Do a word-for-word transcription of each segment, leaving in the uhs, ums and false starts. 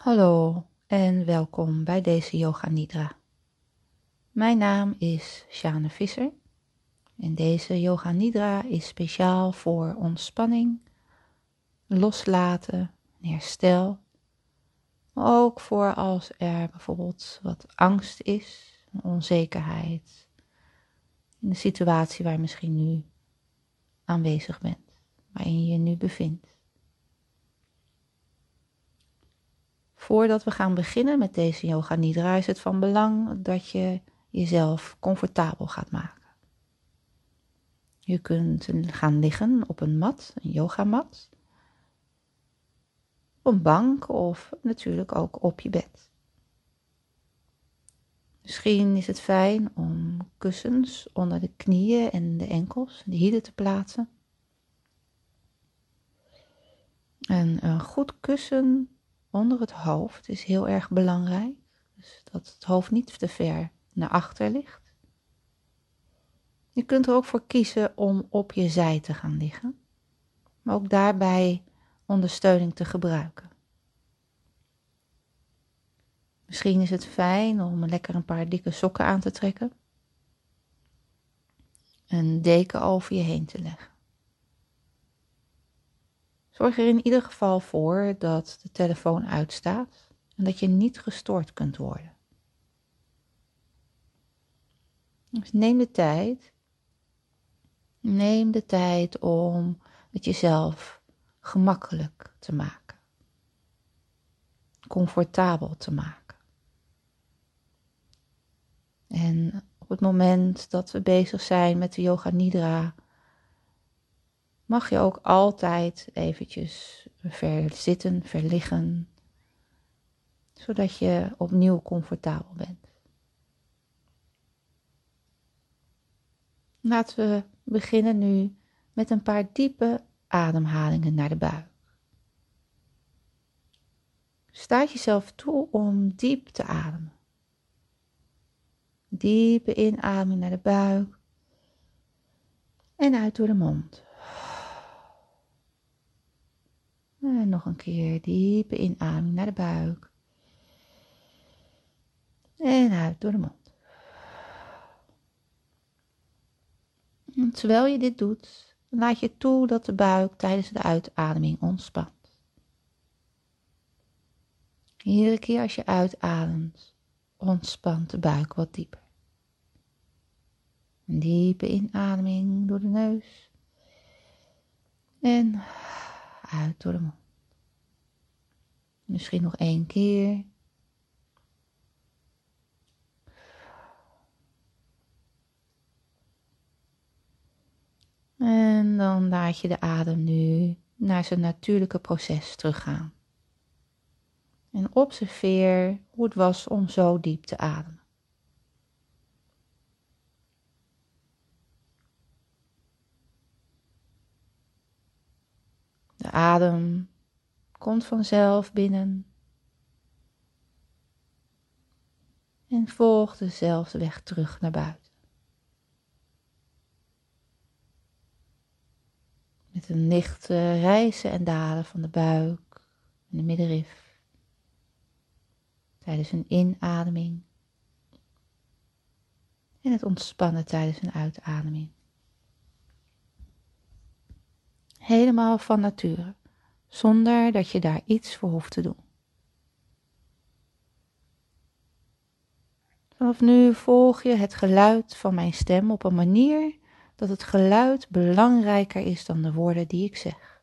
Hallo en welkom bij deze Yoga Nidra. Mijn naam is Sjane Visser en deze Yoga Nidra is speciaal voor ontspanning, loslaten en herstel. Maar ook voor als er bijvoorbeeld wat angst is, onzekerheid in de situatie waar je misschien nu aanwezig bent, waarin je je nu bevindt. Voordat we gaan beginnen met deze Yoga Nidra is het van belang dat je jezelf comfortabel gaat maken. Je kunt gaan liggen op een mat, een yogamat, op een bank of natuurlijk ook op je bed. Misschien is het fijn om kussens onder de knieën en de enkels, de hielen te plaatsen. En een goed kussen onder het hoofd is heel erg belangrijk. Dus dat het hoofd niet te ver naar achter ligt. Je kunt er ook voor kiezen om op je zij te gaan liggen. Maar ook daarbij ondersteuning te gebruiken. Misschien is het fijn om lekker een paar dikke sokken aan te trekken. Een deken over je heen te leggen. Zorg er in ieder geval voor dat de telefoon uitstaat en dat je niet gestoord kunt worden. Dus neem de tijd. Neem de tijd om het jezelf gemakkelijk te maken. Comfortabel te maken. En op het moment dat we bezig zijn met de Yoga Nidra, mag je ook altijd eventjes verzitten, verliggen, zodat je opnieuw comfortabel bent. Laten we beginnen nu met een paar diepe ademhalingen naar de buik. Sta jezelf toe om diep te ademen. Diepe inademing naar de buik en uit door de mond. En nog een keer diepe inademing naar de buik en uit door de mond. En terwijl je dit doet, laat je toe dat de buik tijdens de uitademing ontspant. Iedere keer als je uitademt, ontspant de buik wat dieper. Een diepe inademing door de neus en uit door de mond. Misschien nog één keer. En dan laat je de adem nu naar zijn natuurlijke proces teruggaan. En observeer hoe het was om zo diep te ademen. De adem komt vanzelf binnen en volgt dezelfde weg terug naar buiten. Met een lichte rijzen en dalen van de buik en de middenrif. Tijdens een inademing. En het ontspannen tijdens een uitademing. Helemaal van nature. Zonder dat je daar iets voor hoeft te doen. Vanaf nu volg je het geluid van mijn stem op een manier dat het geluid belangrijker is dan de woorden die ik zeg.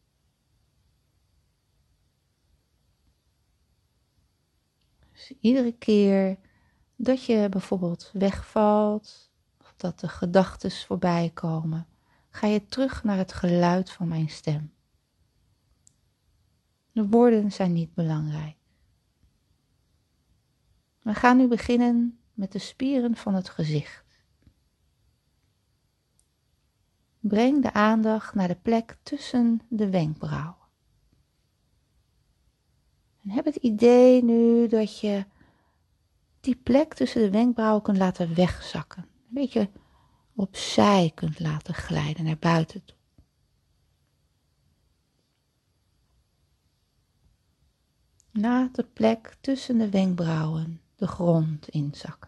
Dus iedere keer dat je bijvoorbeeld wegvalt of dat de gedachten voorbij komen, ga je terug naar het geluid van mijn stem. De woorden zijn niet belangrijk. We gaan nu beginnen met de spieren van het gezicht. Breng de aandacht naar de plek tussen de wenkbrauwen. En heb het idee nu dat je die plek tussen de wenkbrauwen kunt laten wegzakken. Een beetje opzij kunt laten glijden naar buiten toe. Laat de plek tussen de wenkbrauwen de grond inzakken.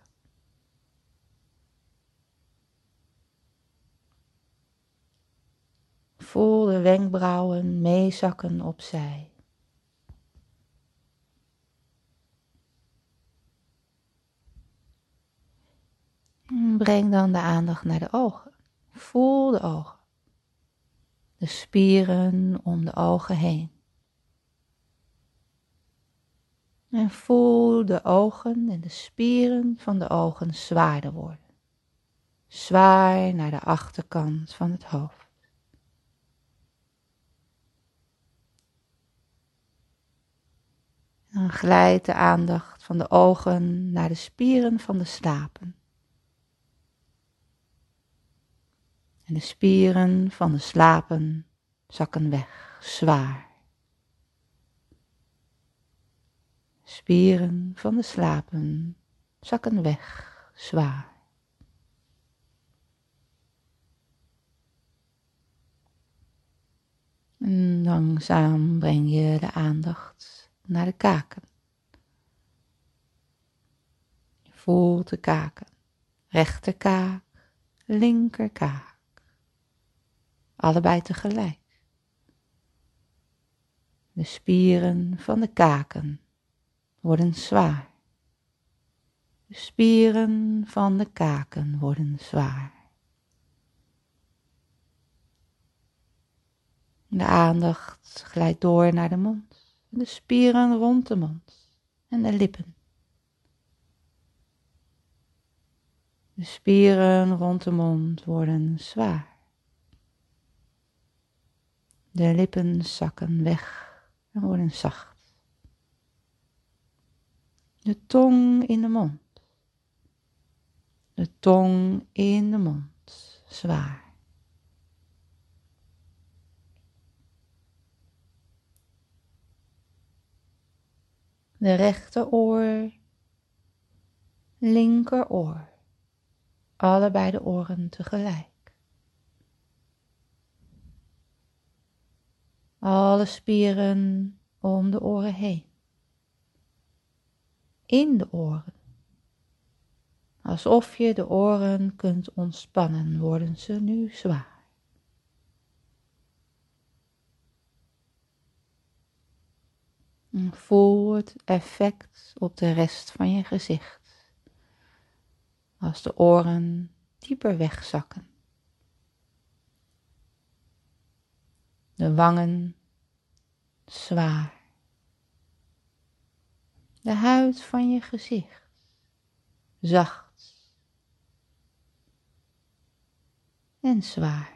Voel de wenkbrauwen meezakken opzij. Breng dan de aandacht naar de ogen. Voel de ogen. De spieren om de ogen heen. En voel de ogen en de spieren van de ogen zwaarder worden. Zwaar naar de achterkant van het hoofd. Dan glijdt de aandacht van de ogen naar de spieren van de slapen. En de spieren van de slapen zakken weg, zwaar. Spieren van de slapen zakken weg, zwaar. En langzaam breng je de aandacht naar de kaken. Je voelt de kaken, rechterkaak, linkerkaak. Allebei tegelijk. De spieren van de kaken worden zwaar. De spieren van de kaken worden zwaar. De aandacht glijdt door naar de mond. De spieren rond de mond en de lippen. De spieren rond de mond worden zwaar. De lippen zakken weg en worden zacht. De tong in de mond. De tong in de mond, zwaar. De rechteroor, linkeroor. Allebei de oren tegelijk. Alle spieren om de oren heen. In de oren. Alsof je de oren kunt ontspannen, worden ze nu zwaar. En voel het effect op de rest van je gezicht. Als de oren dieper wegzakken. De wangen zwaar. De huid van je gezicht zacht en zwaar.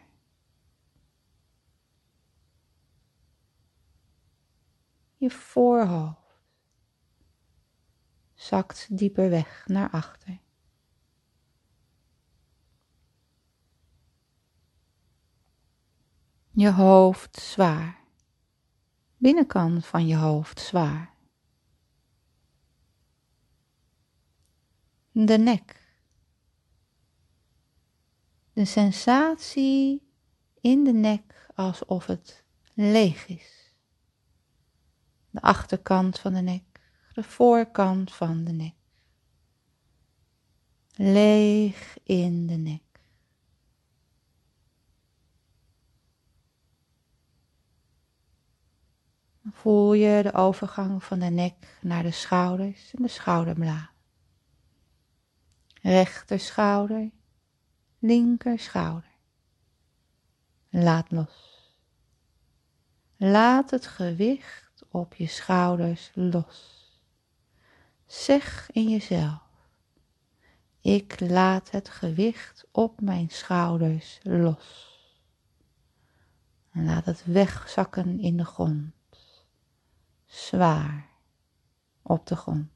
Je voorhoofd zakt dieper weg naar achter. Je hoofd zwaar. Binnenkant van je hoofd zwaar. De nek. De sensatie in de nek alsof het leeg is. De achterkant van de nek, de voorkant van de nek. Leeg in de nek. Voel je de overgang van de nek naar de schouders en de schouderbladen. Rechter schouder, linker schouder. Laat los. Laat het gewicht op je schouders los. Zeg in jezelf: ik laat het gewicht op mijn schouders los. En laat het wegzakken in de grond. Zwaar op de grond.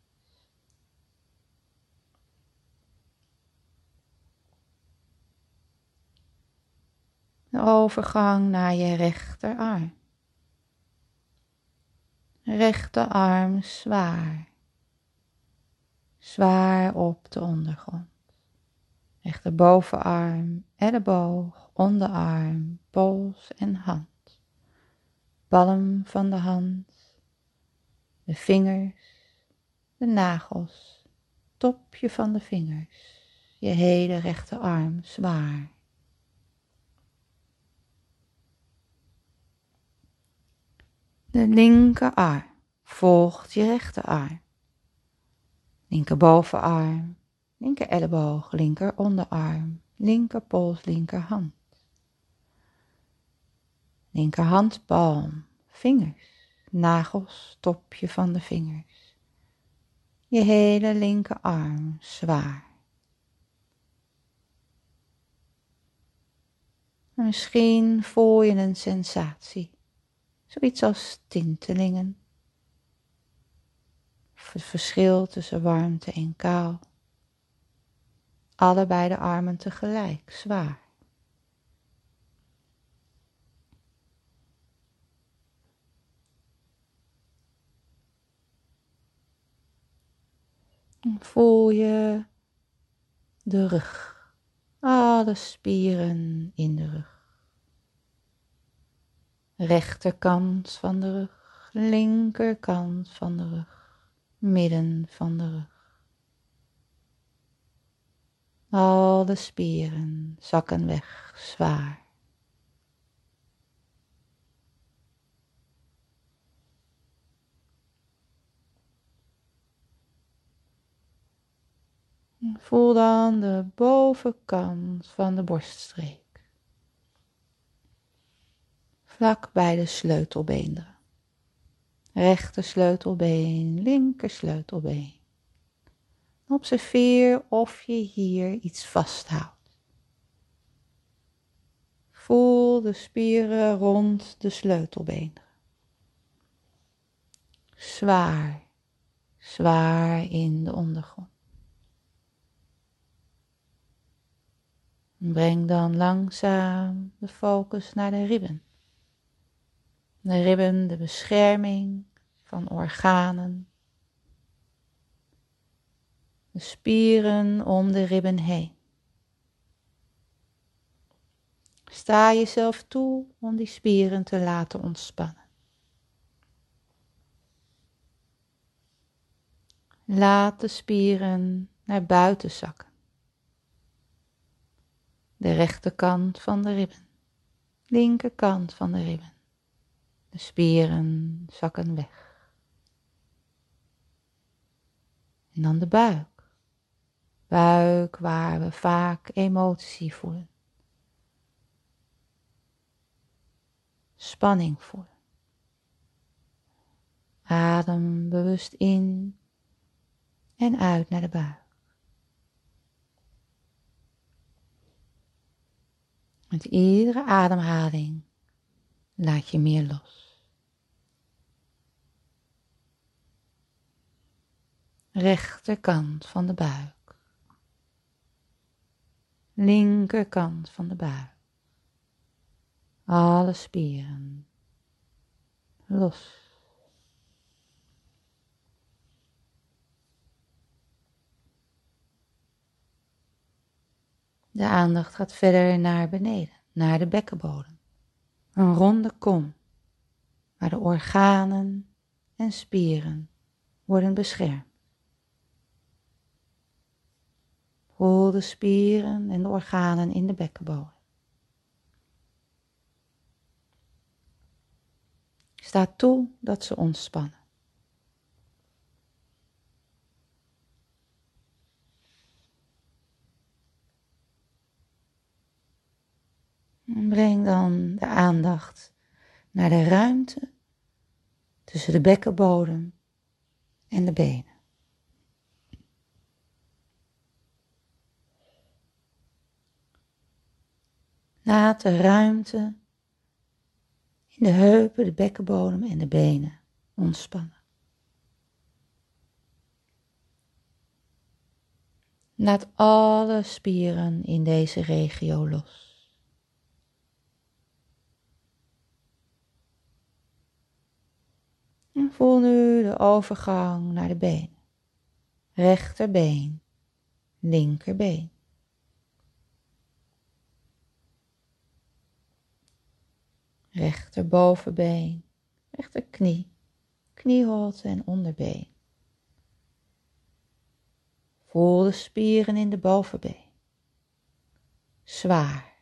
De overgang naar je rechterarm. Rechterarm zwaar. Zwaar op de ondergrond. Rechterbovenarm, elleboog, onderarm, pols en hand. Palm van de hand. de vingers, de nagels, topje van de vingers, je hele rechterarm zwaar. De linkerarm volgt je rechterarm. Linker bovenarm, linker elleboog, linker onderarm, linker pols, linkerhand. Linkerhandpalm, vingers, nagels, topje van de vingers. Je hele linkerarm zwaar. En misschien voel je een sensatie, zoiets als tintelingen. Of het verschil tussen warmte en kou. Allebei de armen tegelijk zwaar. En voel je de rug, alle spieren in de rug. Rechterkant van de rug, linkerkant van de rug, midden van de rug. Al de spieren zakken weg, zwaar. Voel dan de bovenkant van de borststreek. Vlak bij de sleutelbeenderen. Rechter sleutelbeen, linker sleutelbeen. Observeer of je hier iets vasthoudt. Voel de spieren rond de sleutelbeenderen. Zwaar, zwaar in de ondergrond. Breng dan langzaam de focus naar de ribben. De ribben, de bescherming van organen. De spieren om de ribben heen. Sta jezelf toe om die spieren te laten ontspannen. Laat de spieren naar buiten zakken. De rechterkant van de ribben, linkerkant van de ribben. De spieren zakken weg. En dan de buik. Buik waar we vaak emotie voelen. Spanning voelen. Adem bewust in en uit naar de buik. Met iedere ademhaling laat je meer los. Rechterkant van de buik. Linkerkant van de buik. Alle spieren los. De aandacht gaat verder naar beneden, naar de bekkenbodem. Een ronde kom, waar de organen en spieren worden beschermd. Voel de spieren en de organen in de bekkenbodem. Sta toe dat ze ontspannen. En breng dan de aandacht naar de ruimte tussen de bekkenbodem en de benen. Laat de ruimte in de heupen, de bekkenbodem en de benen ontspannen. Laat alle spieren in deze regio los. En voel nu de overgang naar de benen. Rechterbeen, linkerbeen. Rechterbovenbeen, rechterknie, knieholte en onderbeen. Voel de spieren in de bovenbeen. Zwaar.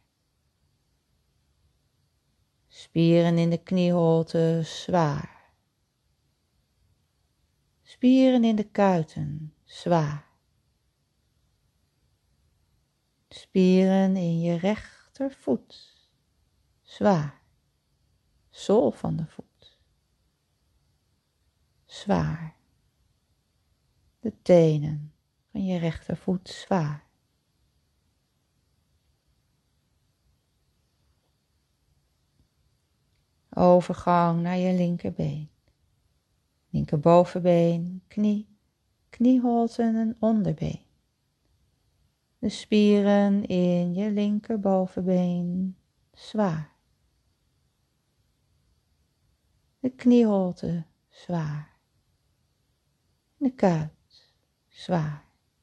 Spieren in de knieholte, zwaar. Spieren in de kuiten, zwaar. Spieren in je rechtervoet, zwaar. Zool van de voet, zwaar. De tenen van je rechtervoet, zwaar. Overgang naar je linkerbeen. Linkerbovenbeen, knie, knieholten en onderbeen. De spieren in je linkerbovenbeen, zwaar. De knieholte, zwaar. De kuit, zwaar.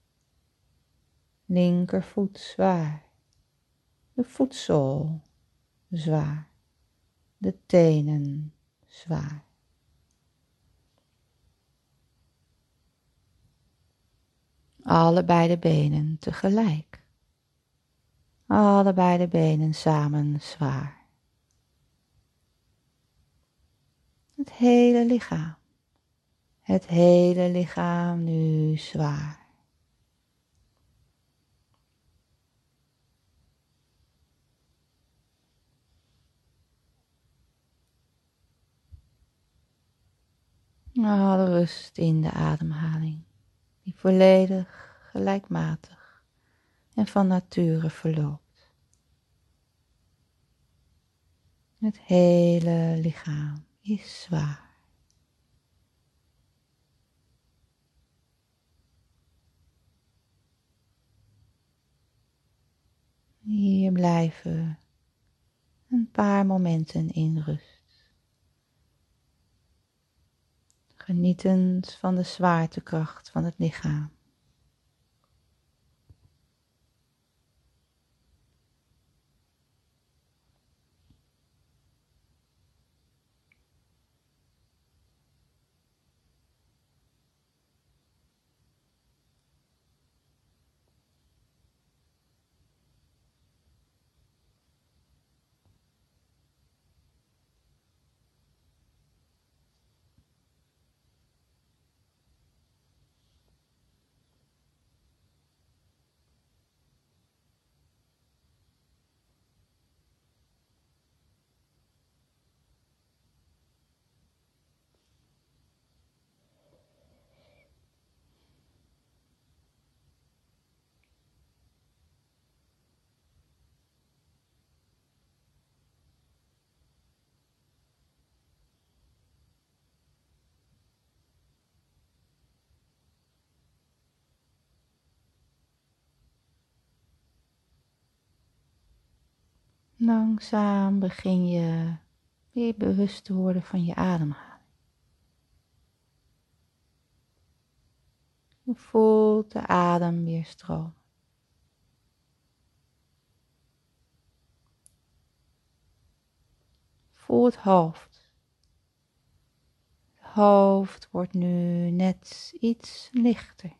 Linkervoet, zwaar. De voetzool, zwaar. De tenen, zwaar. Allebei de benen tegelijk. Allebei de benen samen zwaar. Het hele lichaam. Het hele lichaam nu zwaar. Alle rust in de ademhaling, die volledig gelijkmatig en van nature verloopt. Het hele lichaam is zwaar. Hier blijven een paar momenten in rust. Genietend van de zwaartekracht van het lichaam. Langzaam begin je weer bewust te worden van je ademhaling. Je voelt de adem weer stromen. Voel het hoofd. Het hoofd wordt nu net iets lichter.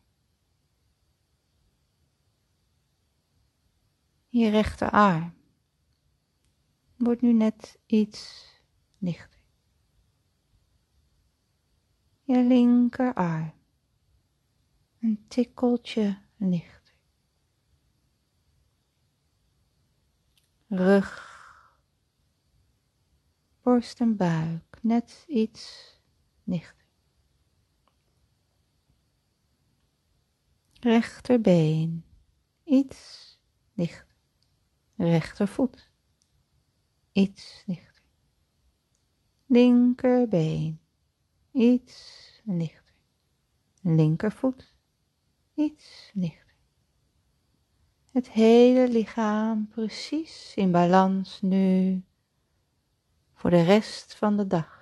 Je rechterarm wordt nu net iets lichter. Je linkerarm een tikkeltje lichter. Rug, borst en buik net iets lichter. Rechterbeen iets lichter. Rechtervoet iets lichter. Linkerbeen iets lichter. Linkervoet iets lichter. Het hele lichaam precies in balans nu voor de rest van de dag.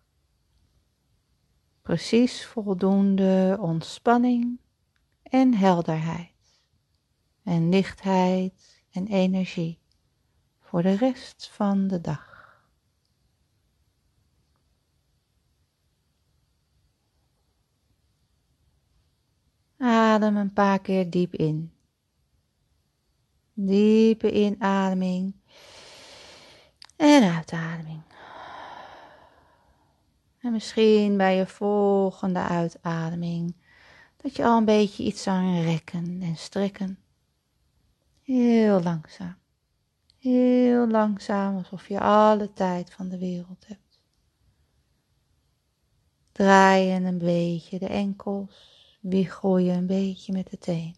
Precies voldoende ontspanning en helderheid en lichtheid en energie voor de rest van de dag. adem een paar keer diep in. Diepe inademing en uitademing. En misschien bij je volgende uitademing dat je al een beetje iets zou rekken en strekken. Heel langzaam. Heel langzaam, alsof je alle tijd van de wereld hebt. Draaien een beetje de enkels, wiegel je een beetje met de teen.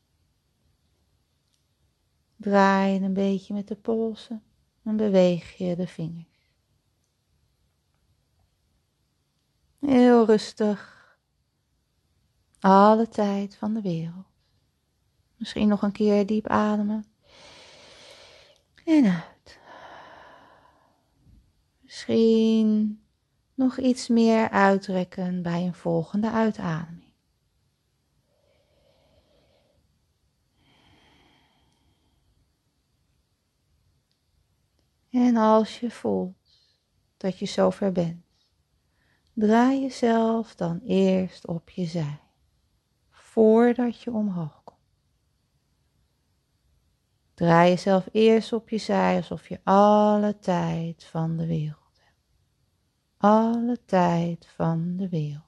Draai een beetje met de polsen en beweeg je de vingers. Heel rustig. Alle tijd van de wereld. Misschien nog een keer diep ademen. En uit. Misschien nog iets meer uitrekken bij een volgende uitademing. En als je voelt dat je zover bent, draai jezelf dan eerst op je zij, voordat je omhoog komt. Draai jezelf eerst op je zij alsof je alle tijd van de wereld hebt. Alle tijd van de wereld.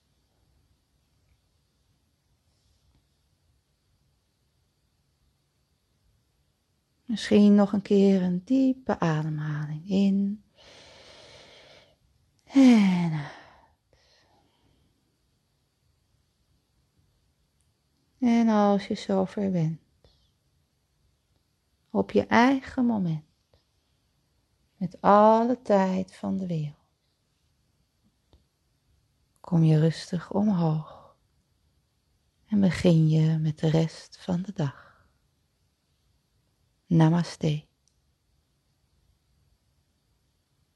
Misschien nog een keer een diepe ademhaling in en uit. En als je zover bent, op je eigen moment, met alle tijd van de wereld, kom je rustig omhoog en begin je met de rest van de dag. Namaste.